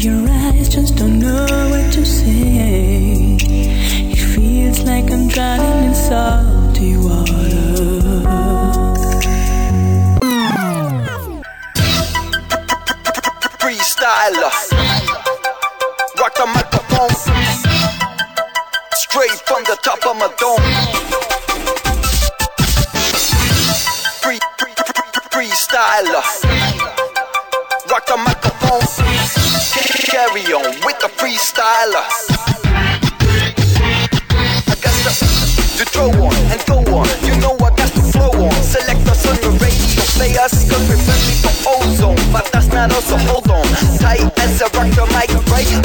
your eyes, just don't know what to say. It feels like I'm drowning in salty water. Freestyler, rock the microphone, straight from the top of my dome. Freestyler, rock the microphone, carry on with the freestyler. I got to throw on and go on, you know I got to flow on. Select us on the radio, play us cause we're friendly for ozone. But that's not us, so hold on tight as I rock the mic right.